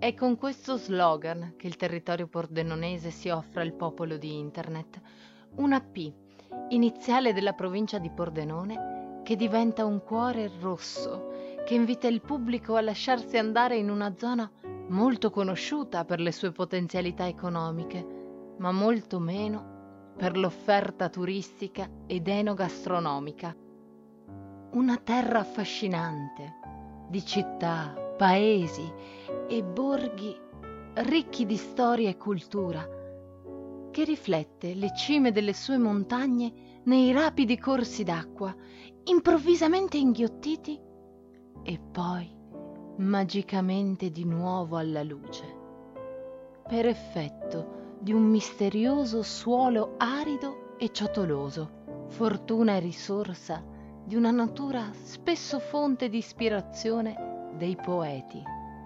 È con questo slogan che il territorio pordenonese si offre al popolo di Internet. Una P, iniziale della provincia di Pordenone, che diventa un cuore rosso, che invita il pubblico a lasciarsi andare in una zona molto conosciuta per le sue potenzialità economiche, ma molto meno per l'offerta turistica ed enogastronomica. Una terra affascinante, di città, paesi e borghi ricchi di storia e cultura, che riflette le cime delle sue montagne nei rapidi corsi d'acqua, improvvisamente inghiottiti e poi magicamente di nuovo alla luce, per effetto di un misterioso suolo arido e ciotoloso, fortuna e risorsa di una natura spesso fonte di ispirazione dei poeti.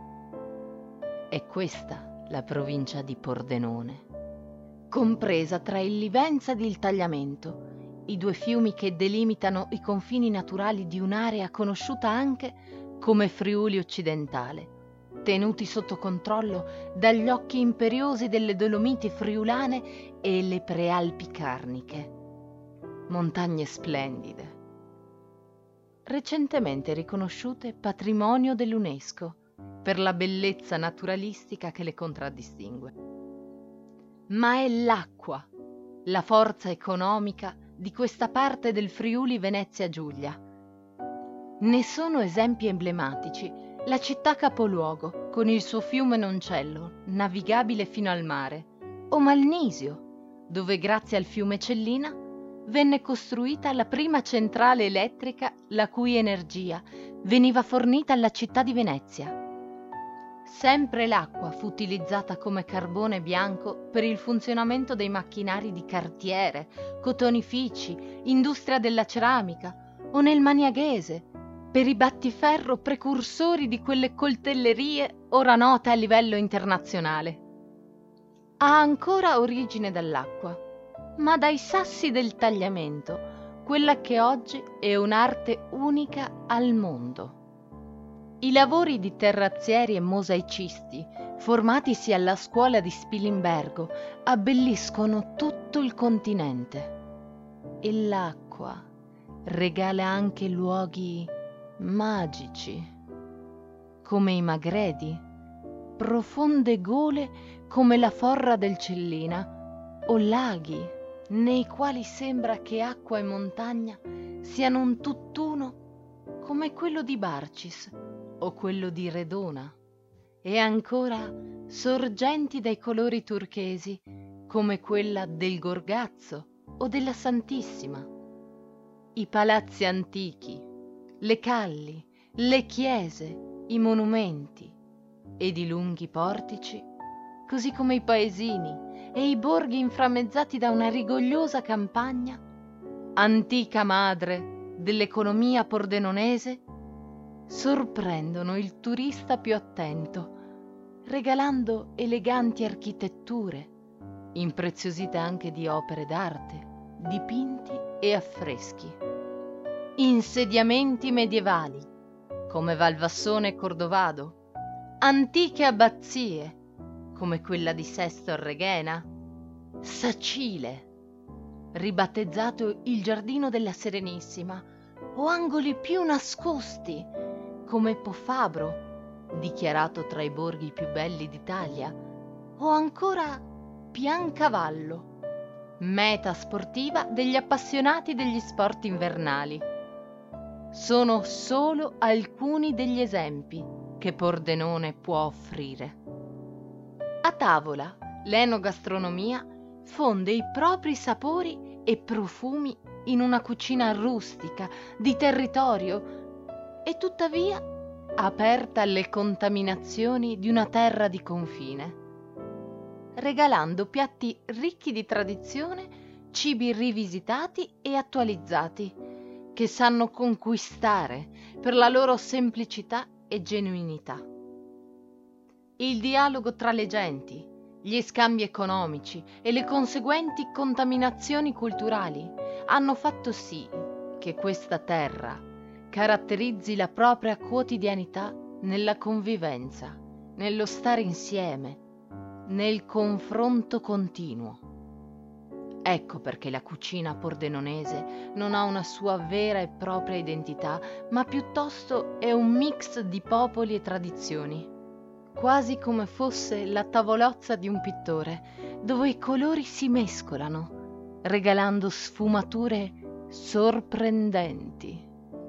È questa la provincia di Pordenone, compresa tra il Livenza ed il Tagliamento, i due fiumi che delimitano i confini naturali di un'area conosciuta anche come Friuli occidentale, tenuti sotto controllo dagli occhi imperiosi delle Dolomiti friulane e le Prealpi Carniche, montagne splendide, recentemente riconosciute patrimonio dell'UNESCO per la bellezza naturalistica che le contraddistingue. Ma è l'acqua, la forza economica di questa parte del Friuli Venezia Giulia. Ne sono esempi emblematici la città capoluogo, con il suo fiume Noncello, navigabile fino al mare, o Malnisio, dove grazie al fiume Cellina venne costruita la prima centrale elettrica la cui energia veniva fornita alla città di Venezia. Sempre l'acqua fu utilizzata come carbone bianco per il funzionamento dei macchinari di cartiere, cotonifici, industria della ceramica o nel Maniaghese, per i battiferro precursori di quelle coltellerie ora note a livello internazionale. Ha ancora origine dall'acqua, ma dai sassi del Tagliamento, quella che oggi è un'arte unica al mondo. I lavori di terrazzieri e mosaicisti, formatisi alla scuola di Spilimbergo, abbelliscono tutto il continente. E l'acqua regala anche luoghi magici, come i Magredi, profonde gole come la forra del Cellina, o laghi nei quali sembra che acqua e montagna siano un tutt'uno, come quello di Barcis o quello di Redona, e ancora sorgenti dai colori turchesi come quella del Gorgazzo o della Santissima. I palazzi antichi, le calli, le chiese, i monumenti ed i lunghi portici, così come i paesini e i borghi inframmezzati da una rigogliosa campagna, antica madre dell'economia pordenonese, sorprendono il turista più attento, regalando eleganti architetture, impreziosite anche di opere d'arte, dipinti e affreschi. Insediamenti medievali, come Valvassone e Cordovado, antiche abbazie, come quella di Sesto a Reghena, Sacile, ribattezzato il Giardino della Serenissima, o angoli più nascosti, come Pofabro, dichiarato tra i borghi più belli d'Italia, o ancora Piancavallo, meta sportiva degli appassionati degli sport invernali. Sono solo alcuni degli esempi che Pordenone può offrire. A tavola, l'enogastronomia fonde i propri sapori e profumi in una cucina rustica, di territorio, e tuttavia aperta alle contaminazioni di una terra di confine, regalando piatti ricchi di tradizione, cibi rivisitati e attualizzati, che sanno conquistare per la loro semplicità e genuinità. Il dialogo tra le genti, gli scambi economici e le conseguenti contaminazioni culturali hanno fatto sì che questa terra caratterizzi la propria quotidianità nella convivenza nello stare insieme, nel confronto continuo. Ecco perché la cucina pordenonese non ha una sua vera e propria identità, ma piuttosto è un mix di popoli e tradizioni, quasi come fosse la tavolozza di un pittore, dove i colori si mescolano, regalando sfumature sorprendenti.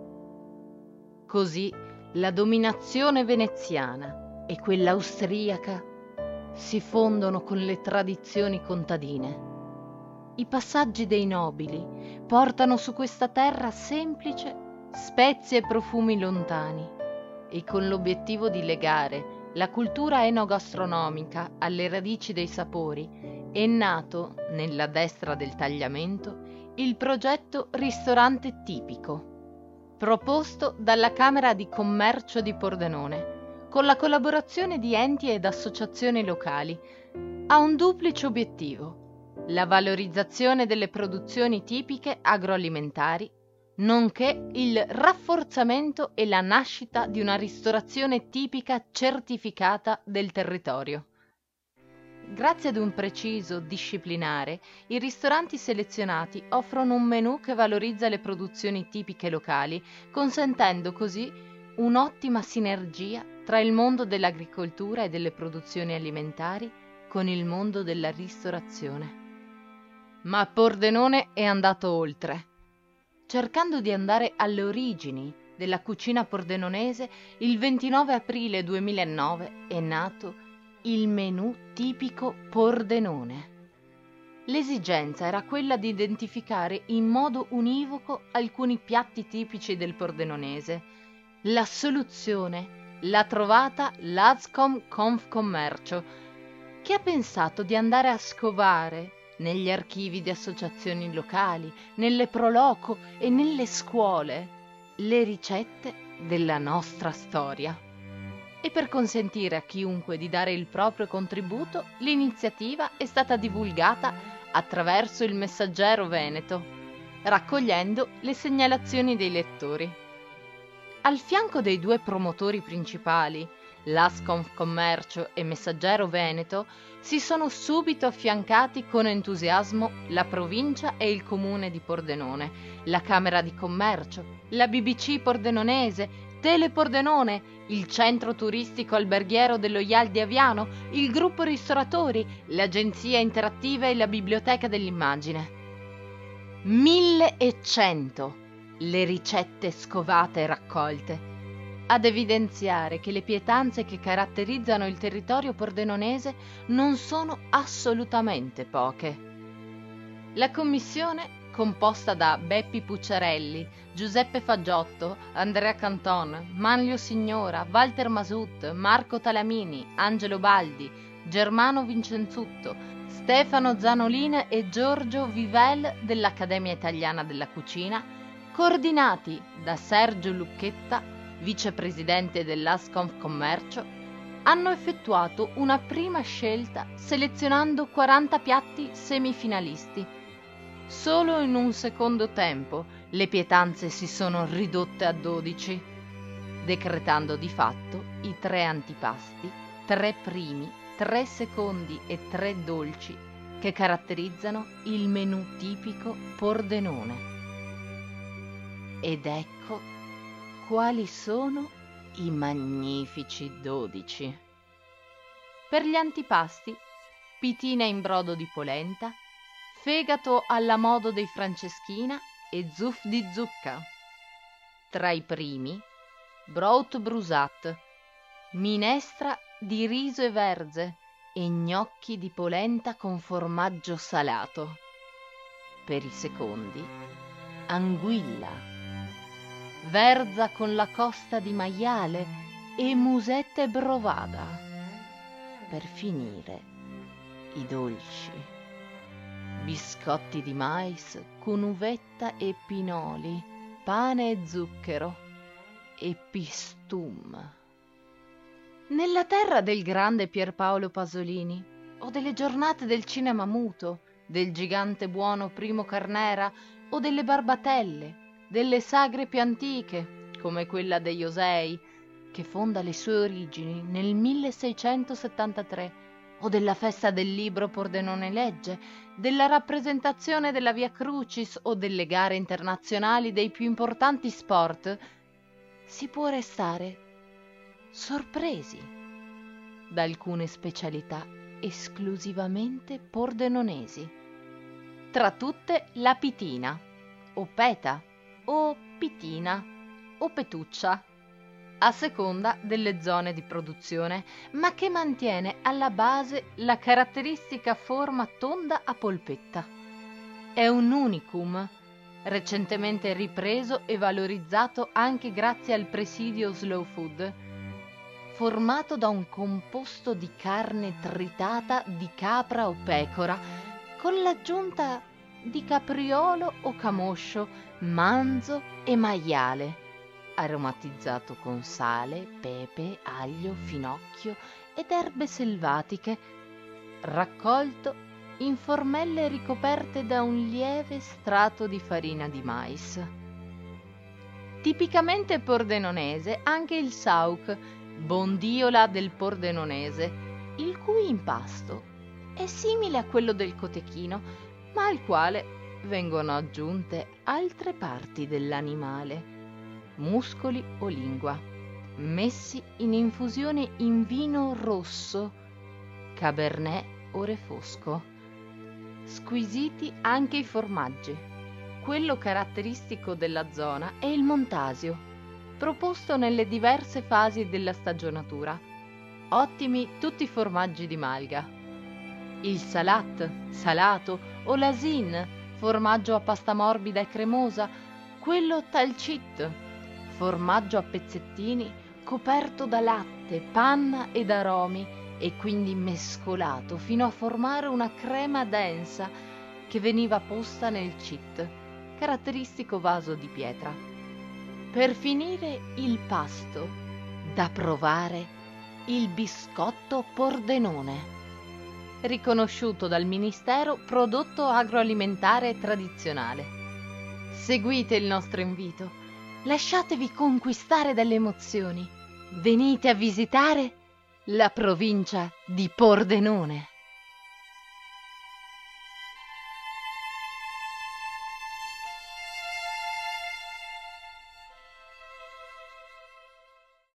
Così la dominazione veneziana e quella austriaca si fondono con le tradizioni contadine. I passaggi dei nobili portano su questa terra semplice spezie e profumi lontani e con l'obiettivo di legare la cultura enogastronomica alle radici dei sapori è nato, nella destra del tagliamento, il progetto Ristorante Tipico, proposto dalla Camera di Commercio di Pordenone, con la collaborazione di enti ed associazioni locali. Ha un duplice obiettivo: la valorizzazione delle produzioni tipiche agroalimentari, nonché il rafforzamento e la nascita di una ristorazione tipica certificata del territorio. Grazie ad un preciso disciplinare, i ristoranti selezionati offrono un menù che valorizza le produzioni tipiche locali, consentendo così un'ottima sinergia tra il mondo dell'agricoltura e delle produzioni alimentari con il mondo della ristorazione. Ma Pordenone è andato oltre. Cercando di andare alle origini della cucina pordenonese, il 29 aprile 2009 è nato il menù tipico Pordenone. L'esigenza era quella di identificare in modo univoco alcuni piatti tipici del pordenonese. La soluzione l'ha trovata l'Ascom Confcommercio, che ha pensato di andare a scovare negli archivi di associazioni locali, nelle proloco e nelle scuole le ricette della nostra storia. E per consentire a chiunque di dare il proprio contributo, l'iniziativa è stata divulgata attraverso il Messaggero Veneto, raccogliendo le segnalazioni dei lettori. Al fianco dei due promotori principali, l'Asconfcommercio e Messaggero Veneto, si sono subito affiancati con entusiasmo la provincia e il comune di Pordenone, la Camera di Commercio, la BBC pordenonese, Tele Pordenone, il centro turistico alberghiero dello IAL di Aviano, il gruppo ristoratori, l'agenzia interattiva e la biblioteca dell'immagine. 1100 le ricette scovate e raccolte, ad evidenziare che le pietanze che caratterizzano il territorio pordenonese non sono assolutamente poche. La commissione, composta da Beppi Pucciarelli, Giuseppe Fagiotto, Andrea Canton, Manlio Signora, Walter Masut, Marco Talamini, Angelo Baldi, Germano Vincenzutto, Stefano Zanolin e Giorgio Vivel dell'Accademia Italiana della Cucina, coordinati da Sergio Lucchetta, vicepresidente dell'Asconfcommercio, hanno effettuato una prima scelta selezionando 40 piatti semifinalisti. Solo in un secondo tempo le pietanze si sono ridotte a 12, decretando di fatto i 3 antipasti, 3 primi, 3 secondi e 3 dolci che caratterizzano il menù tipico Pordenone. Ed ecco quali sono i magnifici 12. Per gli antipasti, pitina in brodo di polenta, fegato alla modo dei Franceschina e zuff di zucca. Tra i primi, braut brusat, minestra di riso e verze e gnocchi di polenta con formaggio salato. Per i secondi, anguilla, verza con la costa di maiale e musette brovada. Per finire, i dolci, biscotti di mais con uvetta e pinoli, pane e zucchero e pistum. Nella terra del grande Pierpaolo Pasolini o delle giornate del cinema muto, del gigante buono Primo Carnera o delle barbatelle, delle sagre più antiche, come quella degli Osei, che fonda le sue origini nel 1673, o della festa del libro Pordenone Legge, della rappresentazione della Via Crucis o delle gare internazionali dei più importanti sport, si può restare sorpresi da alcune specialità esclusivamente pordenonesi. Tra tutte la pitina, o peta, o pitina, o petuccia, a seconda delle zone di produzione, ma che mantiene alla base la caratteristica forma tonda a polpetta. È un unicum, recentemente ripreso e valorizzato anche grazie al presidio Slow Food, formato da un composto di carne tritata di capra o pecora, con l'aggiunta di capriolo o camoscio, manzo e maiale, aromatizzato con sale, pepe, aglio, finocchio ed erbe selvatiche, raccolto in formelle ricoperte da un lieve strato di farina di mais. Tipicamente pordenonese anche il sauk, bondiola del pordenonese, il cui impasto è simile a quello del cotechino, ma al quale vengono aggiunte altre parti dell'animale, muscoli o lingua, messi in infusione in vino rosso, cabernet o refosco. Squisiti anche i formaggi. Quello caratteristico della zona è il montasio, proposto nelle diverse fasi della stagionatura. Ottimi tutti i formaggi di malga. Il salat, salato, o l'asin, formaggio a pasta morbida e cremosa, quello talcit, formaggio a pezzettini coperto da latte, panna ed aromi e quindi mescolato fino a formare una crema densa che veniva posta nel cit, caratteristico vaso di pietra. Per finire il pasto, da provare il biscotto Pordenone, riconosciuto dal Ministero Prodotto Agroalimentare e Tradizionale. Seguite il nostro invito, lasciatevi conquistare dalle emozioni, venite a visitare la provincia di Pordenone.